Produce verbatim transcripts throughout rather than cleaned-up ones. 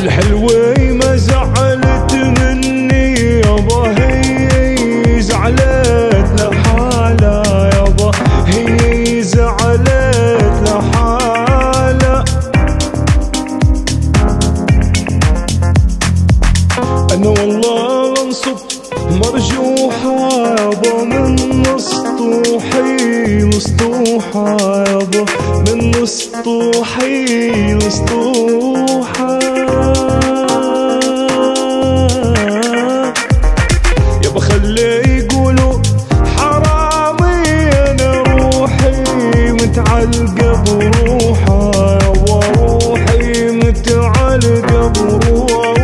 الحلوة ما زعلت مني يابا، هي زعلت لحالها يابا، هي زعلت لحالها. انا والله انصب مرجوحة يابا من مسطوحي، مسطوحة يابا من مسطوحي، مسطوحة يابا. خلي يقولوا حرامي انا روحي متعلقة بروحها يابا، روحي متعلقة بروحها.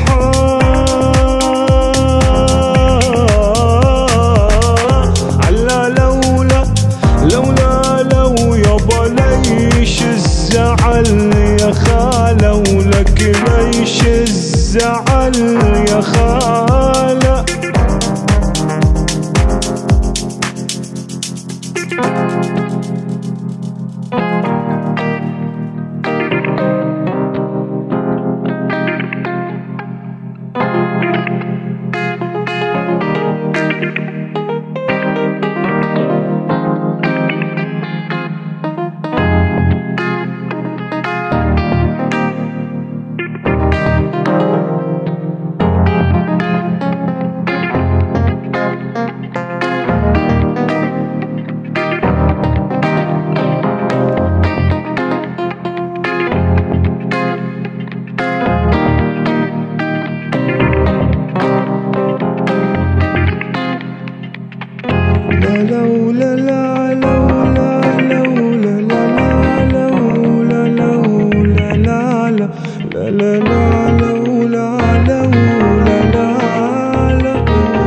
يا خالة ولك ليش الزعل يا خالة؟ لولا لا لولا لولا لا لولا لولا لا لا لا لا لولا لولا لا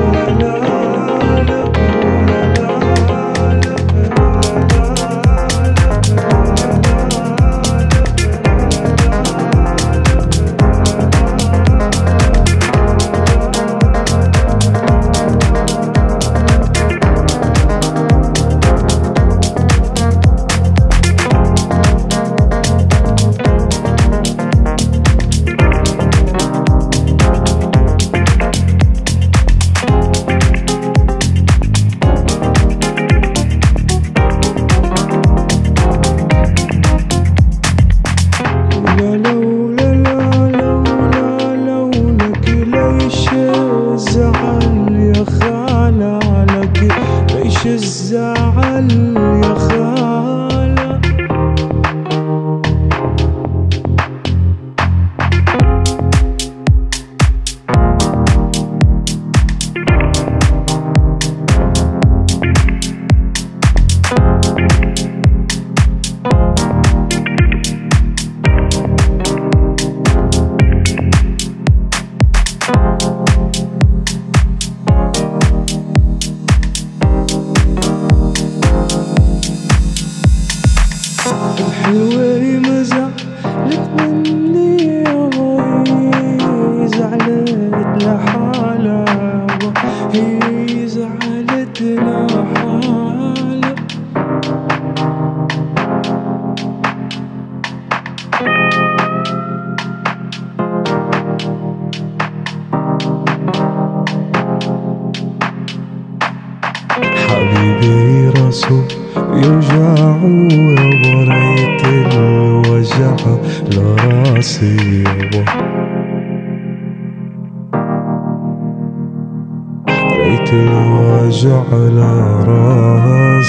الزعل يا خالة. الحلوة ما زعلت مني يابا، هي زعلت لحالها يابا، هي زعلت لحالها. حبيبي راسه يوجع يابا، ريت الوجع لراسي يابا، ريت الوجع لراسي.